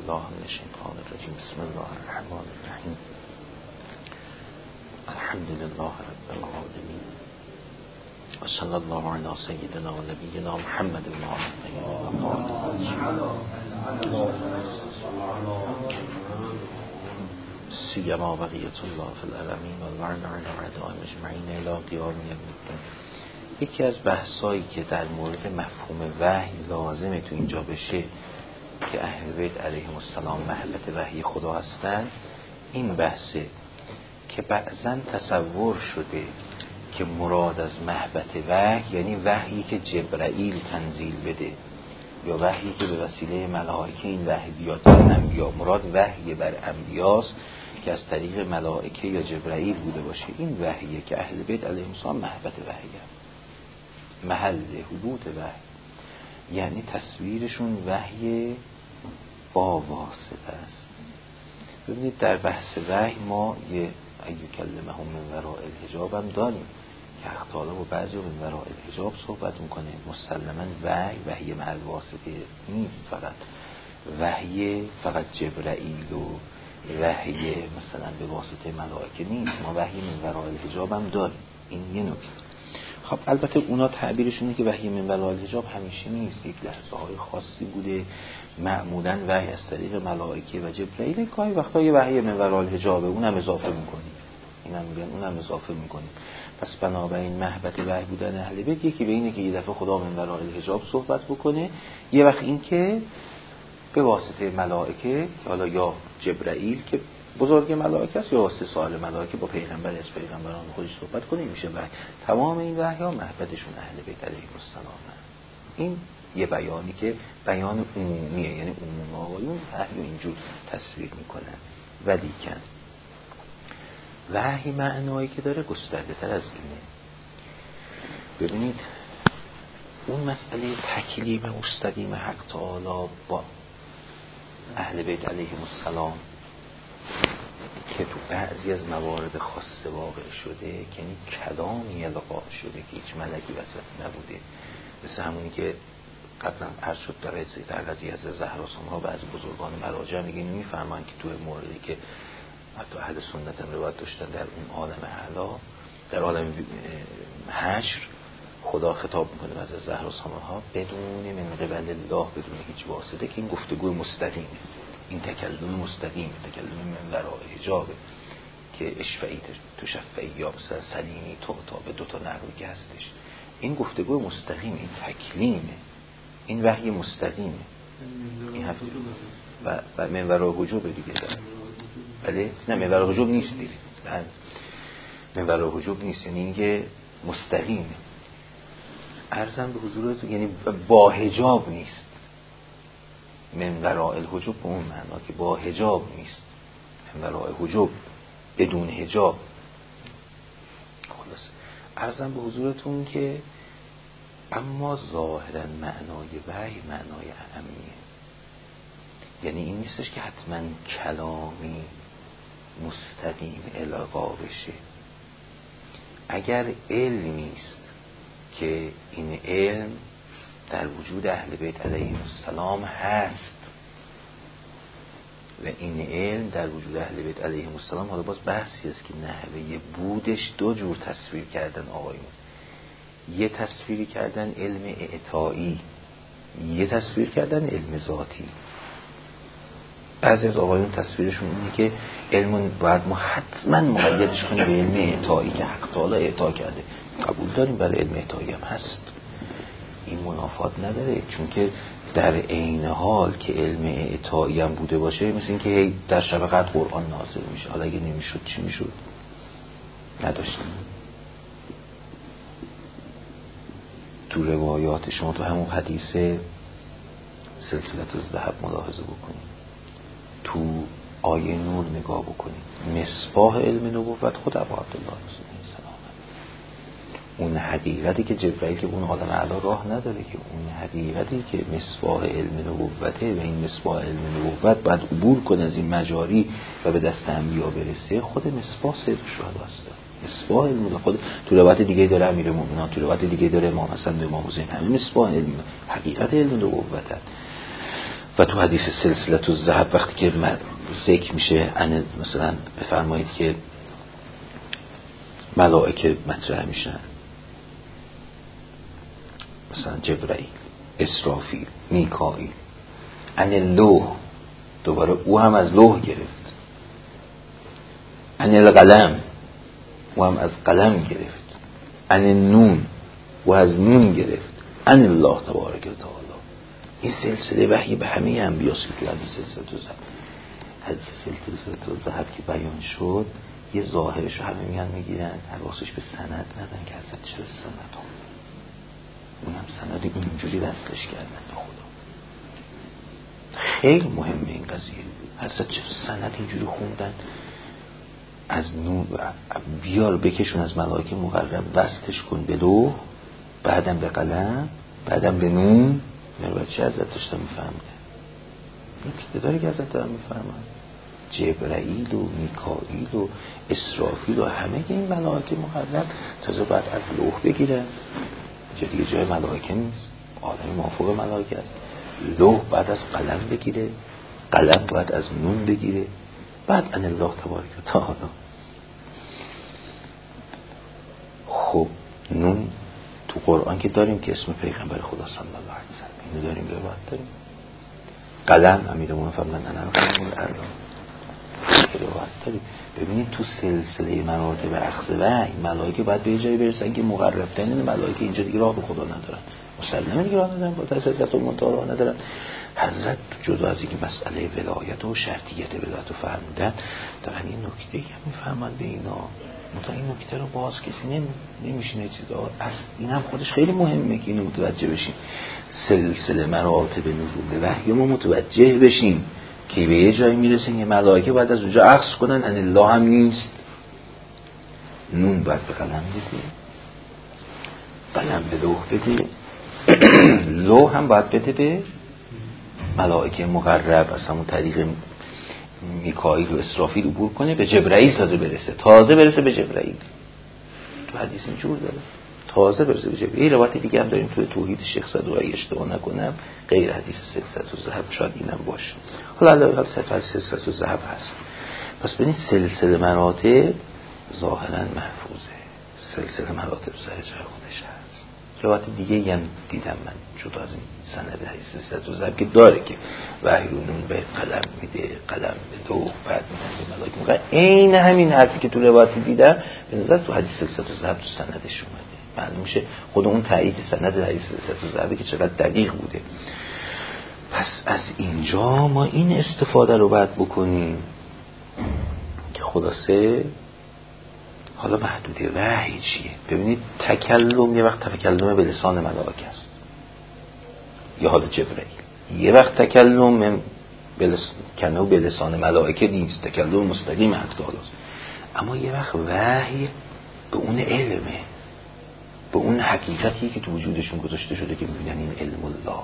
بالله من الشیطان الرجیم. بسم الله الرحمن الرحیم. الحمد لله رب العالمین و صلی الله علی سیدنا و نبینا محمد و سیما بقیت الله فی العالمین و الورد علی اعداء مجمعین الی قیام یوم الدین. یکی از بحثایی که در مورد مفهوم وحی لازمه تو اینجا بشه که اهل بیت علیهم السلام محبت وحی خدا هستن، این بحثه که بعضن تصور شده که مراد از محبت وحی یعنی وحیی که جبرائیل تنزیل بده یا وحیی که به وسیله ملائکه این وحی بیاد بر انبیا. مراد وحی بر انبیاست که از طریق ملائکه یا جبرائیل بوده باشه. این وحیه که اهل بیت علیهم السلام محبت وحیه، محل حبوط وحی، یعنی تصویرشون وحی با واسطه است. ببینید در بحث وحی ما یه ایو کلمهم من وراء الحجاب هم داریم که حق تعالی با بعضی من وراء الحجاب صحبت میکنه. مسلماً وحی محل واسطه نیست، وحی فقط جبرائیل و وحی مثلا به واسطه ملائکه نیست. ما وحی من وراء الحجاب هم داریم. این یه نکته. خب البته اونا تعبیرشونه که وحی من وراء الحجاب همیشه نیست، یک لحظه های خاصی بوده. معمولاً وحی از طریق ملائکه و جبرائیل، گاهی وقتا یه وحی من وراء الحجاب اونم اضافه میکنیم، اینم میگن اونم اضافه میکنیم. پس بنابراین محبت وحی بودن اهل بیت یکی به اینه که یه دفعه خدا من وراء الحجاب صحبت بکنه، یه وقت این که به واسطه ملائکه که حالا یا جبرائیل که بزرگ ملائکه است یا واسطه سایر ملائکه با پیغمبر از پیغمبران خودش صحبت کنه، میشه وحی. تمام این وحی ها محبتشون اهل بیت علیهم السلام. این یه بیانی که بیان عمومیه، یعنی عموم آقایون وحی اینجور تصویر میکنن. ولی کن وحی معنایی که داره گسترده تر از اینه. ببینید اون مسئله تکلیم مستقیم حق تعالی با اهل بیت علیهم السلام که تو بعضی از موارد خاصه واقع شده، یعنی کلامی القا شده که هیچ ملکی وسط نبوده، مثل همونی که قبلا عرض شد در قضیه از زهرا سمها بعض بزرگان مراجع میفهمن که تو موردی که حتی اهل سنت هم روایت داشتن در اون عالم اعلا، در عالم حشر خدا خطاب میکنه از زهرا سمها بدون من قبل الله، بدون هیچ واسطه، که این گفتگوی مستقیمه، این تکلم مستقیم، تکلم من وراء حجابه که اشفعی تو شفعی یا مثلا سلیمی تو تا به دوتا نقلی که هستش. این گفتگوی مستقیم، این تکلیمه، این وحی مستقیمه. این هفته و من وراء حجابه دیگه داره. بله؟ نه من وراء حجاب نیست دیگه. من وراء حجاب نیست، یعنی اینکه مستقیمه. عرضم به حضورتون یعنی با حجاب نیست. من وراء الحجاب به اون معنا که با حجاب نیست، من وراء حجاب بدون حجاب. خلاص عرضم به حضورتون که اما ظاهرا معنای وحی معنای اعمیه، یعنی این نیستش که حتما کلامی مستقیم القا بشه. اگر علمی است که این علم در وجود اهل بیت علیهم السلام هست و این علم در وجود اهل بیت علیهم السلام، حالا باز بحثی است که نحوه بودش دو جور تصویر کردن آقایون. یه تصویر کردن علم اعطایی، یه تصویر کردن علم ذاتی. بعضی از آقایون تصویرشون اینه که علم باید ما حتما مقیدش کنیم به علم اعطایی که حق تعالی اعطا کرده. قبول داریم، بله علم اعطایی هم هست، این منافات نداره، چون که در عین حال که علم اعطایی هم بوده باشه، مثل این که در شب قدر قرآن نازل میشه، حالا اگه نمیشد چی میشد؟ نداشتیم. تو روایات شما تو همون حدیث سلسله الذهب ملاحظه بکنید، تو آیه نور نگاه بکنید، مصباح علم نبوت خود ابو عبدالله رسول سلام، اون حقیقتی که جبرائیل که اون عالم اعلی راه نداره، که اون حقیقتی که مصباح علم نبوته و این مصباح علم نبوت باید عبور کنه از این مجاری و به دست انبیا برسه، خود مصباح سید الشهدا است. مصباح علم خود تو روایت دیگه داره امیر المؤمنین، تو روایت دیگه داره امام حسن و امام حسین، همین مصباح علم حقیقت علم نبوته. و تو حدیث سلسله الذهب وقتی که ذکر میشه مثلا بفرمایید که ملائکه مطرح میشن، مثلا جبرائیل، اسرافیل، میکائیل، عن اللوح، دوباره او هم از لوح گرفت، عن القلم، او هم از قلم گرفت، عن النون، او از نون گرفت، عن الله تبارک و تعالی. این سلسله وحی به همه انبیاست که حدیث سلسله الذهب، حدیث سلسله الذهب که بیان شد، یه ظاهرش رو همه میگیرن، حواسش به سند ندن که حضرت چرا سند هم اونم سند اینجوری وصلش کردن به خدا. خیلی مهمه این قضیه. حضرت چرا سند اینجوری خوندن؟ از نور بیار بکشون از ملائکه مقرب، وصلش کن به لوح، بعدم به قلم، بعدم به نون. باید چه حضرت داشتن میفهمده؟ نکته داره که حضرت دارن میفهمن. جبرائیل و میکائیل و اسرافیل و همه این ملائکه مقرب تازه باید از لوح بگیرن، دیگه جای ملائکه نیست، عالم مافوق ملائکه است. لوح بعد از قلم بگیره، قلم باید از نون بگیره، بعد ان الله تبارک و تعالی. خب نون تو قرآن که داریم که اسم پیغمبر خدا صلی الله علیه و سلم، اینو داریم، روایت داریم. قلم امیرالمومنین فرمودن انا قلم الارض، روایت داریم. ببینید تو سلسله مراتب اخذ وحی ملائکه باید به جایی برسن که مقرب ترین ملائکه اینجا دیگه راه به خدا ندارن، مسلمه دیگه راه ندارن، با سدرت المنتهی راه ندارن. حضرت جدا از اینکه مسئله ولایت و شرطیت ولایت رو فرمودن، دارن این نکته هم میفهمن به اینا. مثلا این نکته رو باز کسی نمیشینه چیزا، این هم خودش خیلی مهمه که اینو متوجه بشیم. سلسله مراتب نزول وحی ما متوجه بشیم که به یه جایی میرسیم یه ملائکه باید از اونجا اخذ کنن، ان الله هم نیست، نون باید به قلم بده، قلم به لوح بده، لوح هم باید بده به ملائکه مقرب، از همون طریق میکائیل و اسرافیل عبور کنه به جبرائیل، تازه برسه به جبرائیل. تو حدیث اینجور داره، تازه برسه به جبرائیل. روایت دیگه هم داریم توی توحید شیخ صدوقی، اشتباه نکنم غیر حدیث سلسله الذهب شاید اینم باشه. حالا علاوه بر سلسله الذهب هست. پس ببینید سلسله مراتب ظاهرا محفوظه، سلسله مراتب سر جای خودش هست. روایت دیگه هم دیدم من جدا از این سند حدیث سلسله الذهب که داره که وحی رو نون به قلم میده، قلم به لوح، بعد میده به ملائکه مقرب. عین همین حرفی که تو روایت دیدم به نظر تو حدیث سلسله الذهب تو سندش اومده. معلوم میشه خود اون تایید سند حدیث سلسله الذهب که چقدر دقیق بوده. پس از اینجا ما این استفاده رو باید بکنیم که خلاصه حالا محدوده وحی چیه؟ ببینید تکلم یه وقت تکلم به لسان ملائکه است یا حالا جبرائیل، یه وقت تکلم به لسان ملائکه نیست، تکلم مستقیم حق تعالی است. اما یه وقت وحی به اون علمه، به اون حقیقتی که تو وجودشون گذاشته شده که میبینن این علم الله،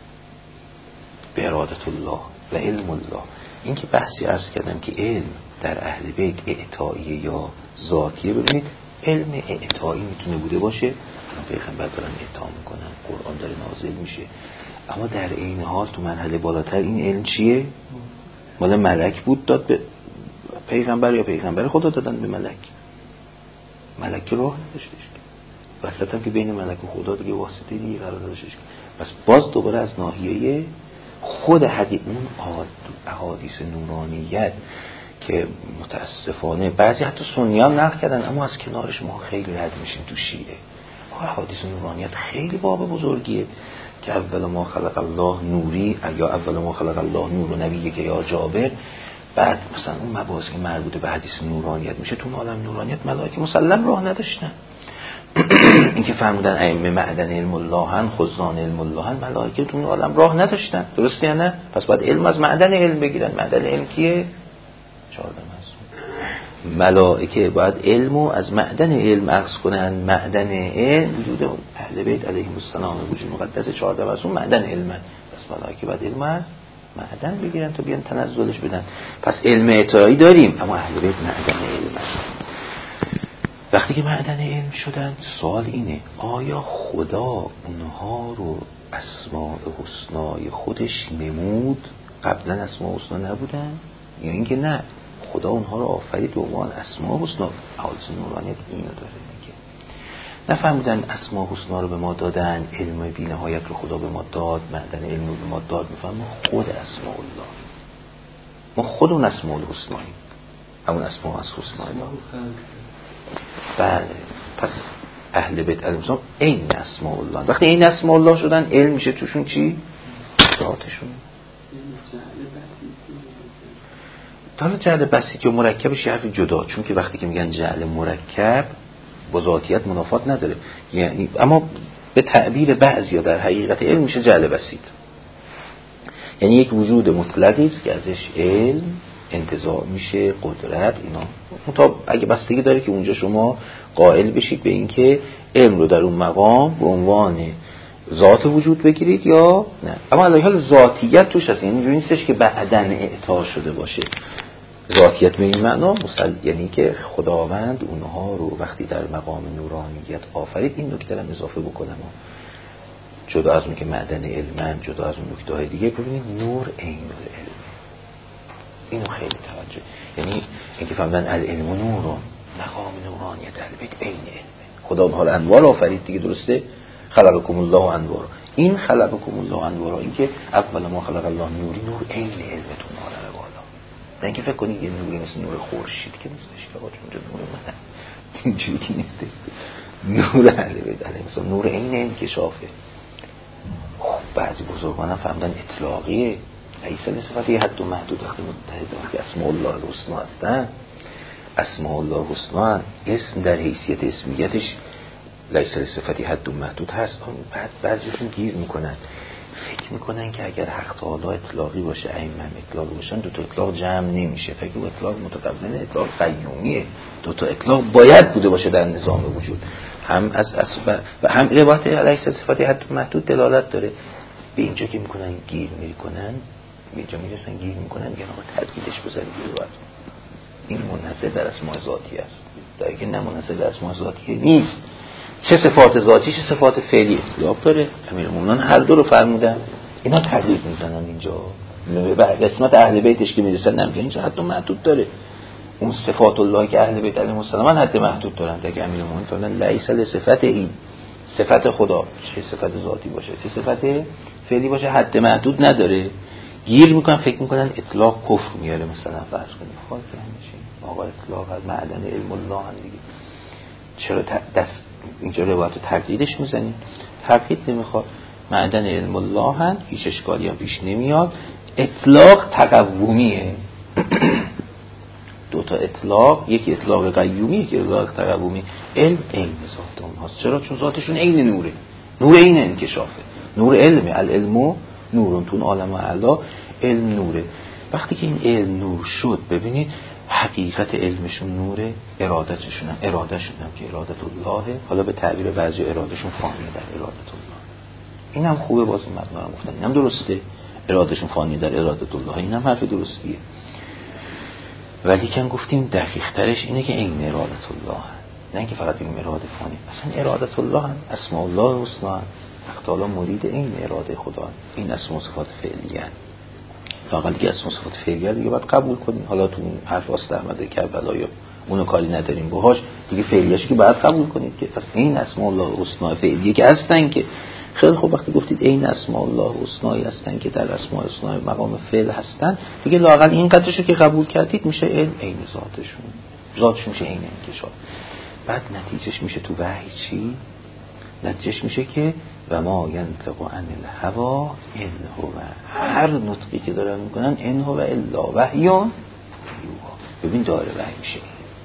به ارادت الله و علم الله. این که بحثی عرض کردم که علم در اهل بیت اعطاییه یا ذاتیه. ببینید علم اعطایی میتونه بوده باشه، پیغمبر دارن اعطا میکنن، قرآن داره نازل میشه، اما در این حال تو مرحله بالاتر این علم چیه؟ مال ملک بود داد به پیغمبر یا پیغمبر خدا دادن به ملک؟ ملک راه نداشتش که وسط هم که بین ملک و خدا دیگه واسطه دیگه قرار داشتش. پس باز دوباره از ناحیه خود حدیث اون احادیث نورانیت که متاسفانه بعضی حتی سنی هم نقل کردن، اما از کنارش ما خیلی رد میشیم تو شیعه. احادیث نورانیت خیلی باب بزرگیه که اول ما خلق الله نوری یا اول ما خلق الله نور و نبیه که یا جابر. بعد مثلا اون مباحث که مربوط به حدیث نورانیت میشه، تو عالم نورانیت ملائکه مسلم راه نداشتن. این که فرمودن ائمه معدن علم الله هن، خزان علم الله هن، ملائکه تو عالم راه نداشتن، درسته یا نه؟ پس باید علم از معدن علم بگیرن. معدن علم کیه؟ 14 ملائکه باید علمو از معدن علم اخذ کنن. معدن علم وجود اهل بیت علیهم السلام، وجود مقدس 14 مسئول معدن علم. پس ملائکه باید علم از معدن بگیرن تا بیان تنزلش بدن. پس علم اعطایی داریم، اما اهل بیت معدن علم. وقتی که معدن علم شدن، سوال اینه آیا خدا اونها رو اسماء حسنای خودش نمود. قبلا اسماء حسنا نبودن یا اینکه نه خدا اونها رو آفرید به عنوان اسماء حسنا. حالت نورانیت اینو داره میگه. نفهمیدن اسماء حسنا رو به ما دادن، علم بی نهایت رو خدا به ما داد، معدن علم رو به ما داد. میفهمیم خود اسماء الله، ما خود اون اسماء الحسناییم، همون اسماء از حسنای الله. بله، پس اهل بیت علیهم السلام عین اسماء الله. وقتی این اسماء الله شدن علم میشه توشون چی؟ ذاتشون. حالا جعل بسیط یا مرکبش یه حرف جدا، چون که وقتی که میگن جعل مرکب با ذاتیت منافات نداره، یعنی اما به تعبیر بعضیا در حقیقت علم میشه جعل بسیط، یعنی یک وجود مطلقی است که ازش علم انتزاع میشه، قدرت، اینا. اگه بستگی داره که اونجا شما قائل بشید به این که علم رو در اون مقام به عنوان ذات وجود بگیرید یا نه. اما علی حال ذاتیت توش هست، یعنی اینجوری نیستش که بعدن اعطا شده باشه. ذاتیت به این معنا یعنی که خداوند اونها رو وقتی در مقام نورانیت آفرید. این نکته رو اضافه بکنم، جدا از اون که معدن علمن، جدا از اون نکته‌های دیگه، ببینید نور عین علم، اینو خیلی توجه، یعنی اینکه فهمیدن العلم نورون، مقام نورانیت البیت عین علمه. خدا اونها رو انوار آفرید دیگه، درسته؟ خلقکم الله انوار. این خلقکم الله انوار، این که اول ما خلق الله نوری، نور عین علمتون حالا بالا. نه اینکه فکر کنید یه نوری مثل نور خورشید که نیستش که آقا اونجا نور من اینجوری که نیستش. نور البیت علیه السلام نور عین انکشافه. بعضی بزرگان هم فهمیدن اطلاقیه، لیس صفتی حد و محدود. وقتی متحد که اسماء الله الحسنا هستن، اسماء الله الحسنا اسم در حیثیت اسمیتش لیس صفتی حد و محدود هست. بعد بعضیشون گیر میکنن، فکر میکنن که اگر حق تعالی اطلاقی باشه، ائمه اطلاقی باشن، دو تا اطلاق جمع نمیشه. فکر کنم اطلاق متقابلن، اطلاق قیومیه. دو تا اطلاق باید بوده باشه در نظام وجود، هم از و هم روایت لیس صفتی حد و محدود دلالت داره. به اینجا که میکنن گیر میکنن، اینجا میرسن گیر میکنن، میگن آقا تدویدش بذارید روایت. این منحصر در اسماء ذاتی است، در که نه منحصر در اسماء ذاتی نیست. چه صفات ذاتی چه صفات فعلی اطلاق داره. امیرالمومنین هر دو رو فرمودن. اینا تقلید میزنن اینجا به قسمت اهل بیتش که میرسن، نمیگن اینجا حد و محدود داره. اون صفات الله که اهل بیت علیهم السلام حد محدود دارن، تا که امیرالمومنین فرمودن لیس لصفت این، صفت خدا چه صفت ذاتی باشه چه صفت فعلی باشه حد محدود نداره. گیر میکنن، فکر میکنن اطلاق کفر میاره. مثلا فرض کنید خواهد میشه آقا اطلاق از معدن علم الله هم دیگه، چرا دست اینجا روایت رو تقییدش میزنید؟ تقیید نمیخواد، معدن علم الله هم هیچ اشکالی هم پیش نمیاد. اطلاق تقومیه. دو تا اطلاق، یکی اطلاق قیومی، یکی اطلاق تقومی. علم عین ذات اونهاست. چرا؟ چون ذاتشون عین نوره، نور عین انکشافه، نور علمه. العلم نورون، تون عالم اعلا علم نوره. وقتی که این علم نور شد، ببینید حقیقت علمشون نوره، ارادتشون هم که ارادت الله. حالا به تعبیر بعضی ارادشون فانی در ارادت الله. این هم خوبه، باز مبنا هم گفتن این هم درسته، ارادشون فانی در ارادت الله، این هم حرف درستیه. ولی که گفتیم دقیق ترش اینه که این ارادت الله، نه اینکه فقط بگیم اراده فانی. اصلا ارادت الله هم اسماء الله الحسنا، حق تعالی مرید این اراده خدا. این اسماء صفات فعلیه، واقعا دیگه اسماء صفات فعلیه دیگه باید قبول کنیم. حالا تو حرف واسط احمد کربلا یا اونو کاری نداریم باهاش دیگه، فعلیه‌اش که باید قبول کنید که پس این اسماء الله الحسنا فعلیه که هستن. که خیلی خوب، وقتی گفتید این اسماء الله الحسنایی هستن که در اسماء الحسنا مقام فعل هستن دیگه، لااقل این قدرشو که قبول کردید میشه علم عین ذاتشون میشه عین انکشاف. بعد نتیجهش میشه تو وحی چی؟ نتیجهش میشه که و ما ینطق عن الهوا ان هو، هر نطقی که دارن میکنن ان هو الا وحی یوحی. ببین دایره وحی میشه،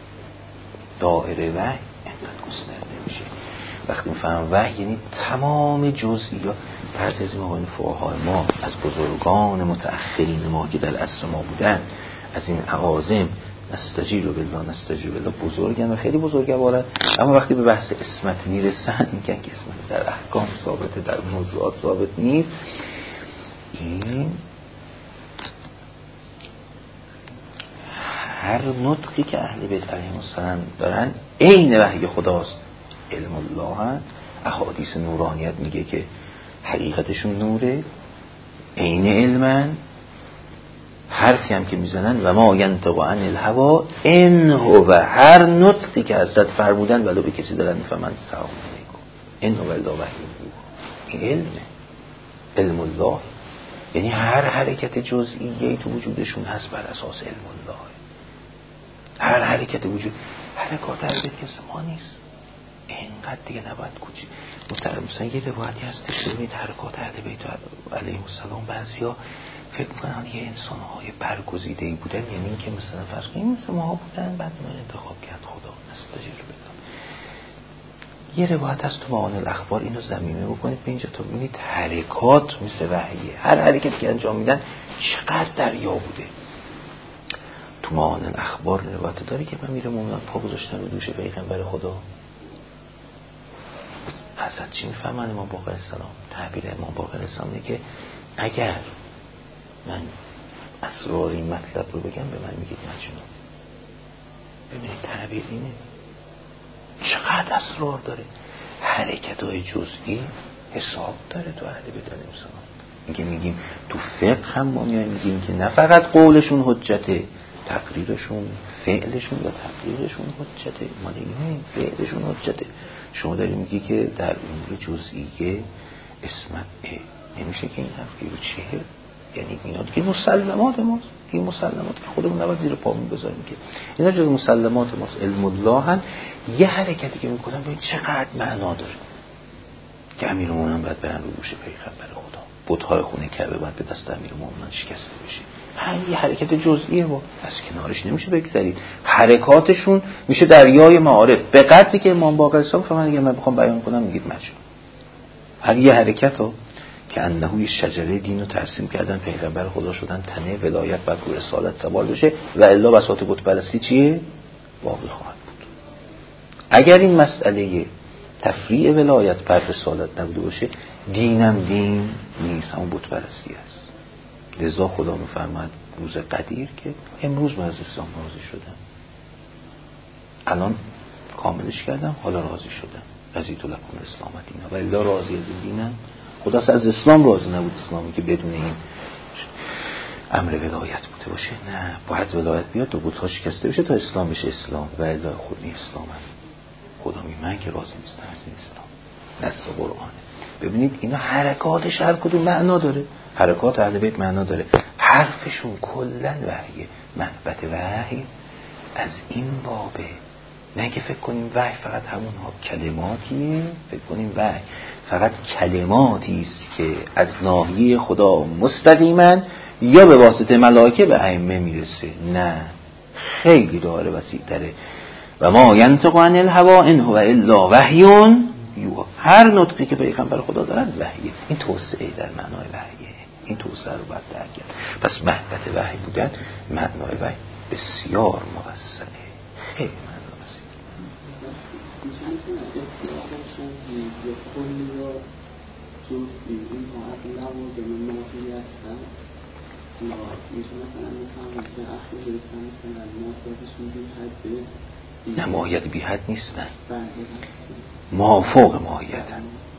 دایره وحی اینقدر گسترده میشه. وقتی میفهم وحی یعنی تمام جزئیات. بعضی از این فقهای ما از بزرگان متأخرین ما که در عصر ما بودن، از این اعاظم، نستجیر بالله بزرگن و خیلی بزرگوارن، اما وقتی به بحث اسمت میرسن میگن که اسمت در احکام ثابته، در موضوعات ثابت نیست. این هر نطقی که اهل بیت علیهم السلام دارن عین وحی خداست. علم الله هم احادیث نورانیت میگه که حقیقتشون نوره، عین علمن، حرفی هم که میزنن و ما ینطق عن الهوا ان هو، هر نطقی که حضرت فرمودن ولو به کسی دارن میفهمن سلام علیکم، ان هو الا وحی یوحی. این علمه، علم الله، یعنی هر حرکت جزئیه تو وجودشون هست بر اساس علم الله. هر حرکت وجود، حرکات اهل بیت که ما نیست، اینقدر دیگه نباید کوچی مثلا یه روایتی هستش ببینید حرکات اهل بیت علیهم السلام بعضیا فکر میکنن یه انسان‌های برگزیده‌ای بودن، یعنی این که مثلا فرض کنیم مثل ما بودن بعد من انتخاب کرد خدا نستجیر بدم. یه روایت هست تو معانی الاخبار، اینو ضمیمه بکنید به اینجا تا ببینید حرکات مثل وحیه، هر حرکتی که انجام میدن چقدر دریا بوده. تو معانی الاخبار روایت داره که امیر مومنان پا گذاشتن رو دوش پیغمبر خدا. حضرت چی میفهمن امام باقر السلام؟ تعبیر امام باقر السلام اینه که اگر من اسرار این مطلب رو بگم به من میگید مجنون. ببینید تعبیر اینه، چقدر اسرار داره. حرکت‌های جزئی حساب داره تو اهل بیت علیهم السلام. میگیم تو فقه هم ما میگیم که نه فقط قولشون حجته، تقریرشون، فعلشون یا تقریرشون حجته. ما نمیگیم فعلشون حجته. شما داری میگی که در امور جزئیه اسمت نمیشه که این حرفی رو چیه؟ یعنی میاد که مسلمات ماست، این مسلمات که خودمون نباید زیر پامون بذاریم که اینا جز مسلمات ماست. علم الله هم یه حرکتی که میکنن ببین چقدر معنا داره که امیرالمومنین باید برن رو گوش پیغمبر خدا، بت‌های خونه کعبه باید به دست امیرالمومنین شکسته بشه. هر یه حرکت جزئیه و از کنارش نمیشه بگذرید. حرکاتشون میشه دریای معارف به قدری که امام باقر السلام فرمان اگه من بخوام بیان کنم میگید مجنون. هر یه حرکتو که انهوی شجره دین رو ترسیم کردن، پیغمبر خدا شدن، تنه ولایت بعد رو رسالت سوال بشه و الا بساط بت پرستی چیه؟ باقی خواهد بود. اگر این مسئله تفریع ولایت بر رسالت نبوده باشه دینم دین نیست، همون بت پرستی است. لذا خدا میفرماید روز قدیر که امروز من از اسلام راضی شدم، الان کاملش کردم، حالا راضی شدم، رضیت لکم الاسلام دینا، و الا راضی از دینم. خدا از اسلام راضی نبود، اسلامی که بدون این امر ولایت بوده باشه. نه، باید ولایت بیاد دو بت‌ها شکسته بشه تا اسلام بشه اسلام، و الا خودی اسلام هم. خدا میگه من که راضی نیستم از این اسلام. نص قرآنه. ببینید اینا حرکاتش هر کدوم معنا داره. حرکات اهل بیت معنا داره، حرفشون کلا وحیه. محبت وحی از این بابه، نه که فکر کنیم وحی فقط همونها کلماتیه، فکر کنیم وحی فقط کلماتی است که از ناحیه خدا مستقیما یا به واسطه ملائکه به ائمه میرسه. نه، خیلی داره وسیع‌تره. و ما ینطق عن الهوا ان هو الا وحی یوحی. هر نطقی که پیغمبر خدا دارن وحیه. این توسعه در معنای وحیه، این توسعه رو باید درک کرد. پس محبت وحی بودن، معنای وحی بسیار موسعه، خیلی معنای وسیع. نه ماهیت بی حد نیستن، مافوق ماهیتن.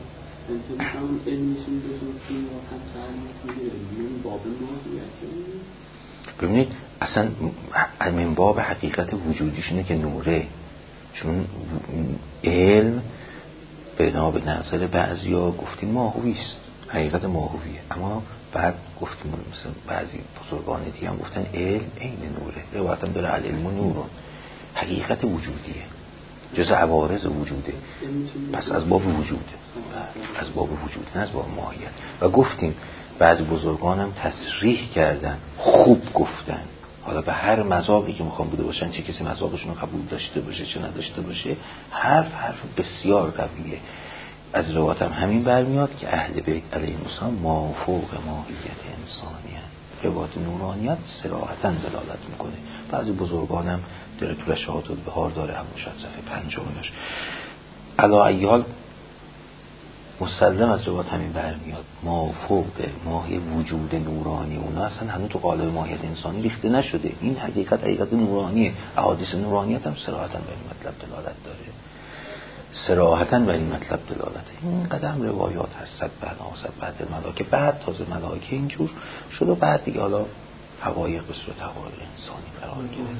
ببینید اصلا من باب حقیقت وجودیش اینه که نوره، چون علم بنا به نظر بعضیا گفتیم ماهویست، حقیقت ماهویه، اما بعد گفتیم مثلا بعضی بزرگان دیگه هم گفتن علم عین نوره. روایت هم داره العلم نورون، حقیقت وجودیه، جز عوارض وجوده. پس از باب وجوده، از باب وجود نه از باب ماهیت. و گفتیم بعضی بزرگان هم تصریح کردن، خوب گفتن، حالا به هر مذاقی که میخوام بوده باشن، چه کسی مذاقشون رو قبول داشته باشه چه نداشته باشه، حرف بسیار قویه. از روایت هم همین برمیاد که اهل بیت علیهم السلام مافوق ماهیت انسانی هست. روایت نورانیت صراحتاً دلالت میکنه. بعضی بزرگان هم در تو رشاهات البحار داره، هم شاید صفحه 50 علی ای حال مسلم از روایت همین برمیاد، مافوق ماهی وجود نورانی. اونا اصلا هنوز تو قالب ماهیت انسانی ریخته نشده. این حقیقت نورانیه. احادیث نورانیت هم صراحتاً به این مطلب دلالت داره. صراحتاً بر این مطلب دلالت. این قدم روایات هست، صد بعد ملاک، بعد تازه ملاک اینجور شد و بعد دیگه حالا حقایق به صورت حقایق انسانی قرار گرفت.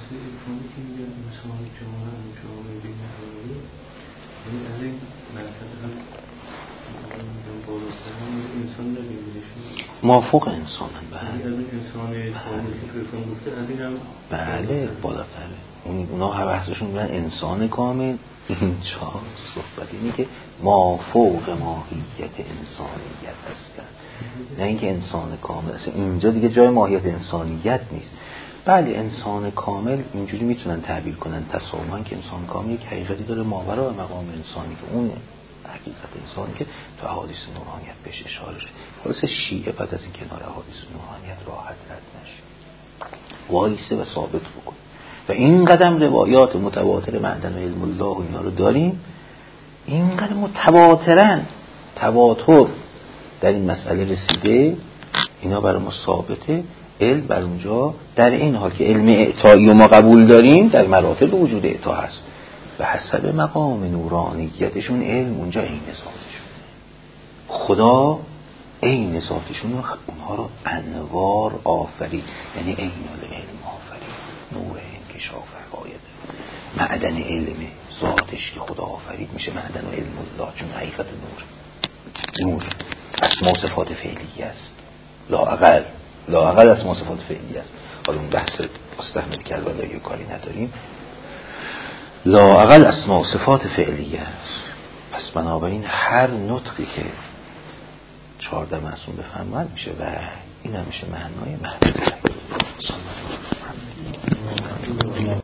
موافق انسانن. بله بالاتره. اونا هر بحثشون میگن انسان کامل. اینجا صحبت اینه که مافوق ماهیت انسانیت هستن، نه اینکه انسان کامل هست. اینجا دیگه جای ماهیت انسانیت نیست. بله انسان کامل اینجوری میتونن تعبیر کنن تصوما که انسان کامل یک حقیقتی داره ماورای مقام انسانی که اون حقیقت انسانی که تو احادیث نورانیت بهش اشاره شده. خلاص شیعه بعد از این کنار احادیث نورانیت راحت رد نشه، وایسه و ثابت بکن. و این قدم روایات متواتر معدن و علم الله و اینا رو داریم، این قدم متواترن، تواتر در این مسئله رسیده، اینا برای ما ثابته. علم بر اونجا در این حال که علم اعطایی و ما قبول داریم در مراتب وجود اعطا هست و حسب مقام نورانیتشون علم اونجا عین ذاتشون، خدا عین ذاتشون اونها رو انوار آفرید، یعنی عین العلم آفرید، نور انکشاف حقایق. معدن علم ذاتش که خدا آفرید میشه معدن علم الله، چون حقیقت نور اسما و صفات فعلیه است، لا اقل اسما و صفات فعلیه است. حالا اون بحث مستحمل کربلایی کاری نداریم، لا اقل اسما و صفات فعلیه است. پس بنابراین هر نطقی که 14 معصوم بفهمن میشه و این هم میشه معنای محمد.